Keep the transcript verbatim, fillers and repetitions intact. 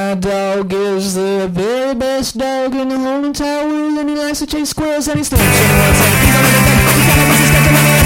My dog is the very best dog in the whole entire world, and he likes to chase squirrels and he stinks. And he wants everything on the bed. He's got a